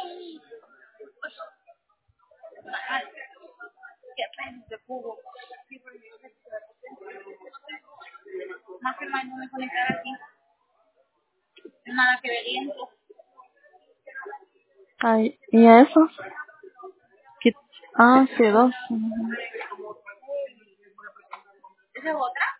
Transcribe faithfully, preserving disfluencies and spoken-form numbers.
¿Qué es de cubo? Más que más no me conectar aquí. Nada que ver esto. Ay, ¿y eso? ¿Qué? Ah, sí, dos. Ujú. ¿Esa es otra?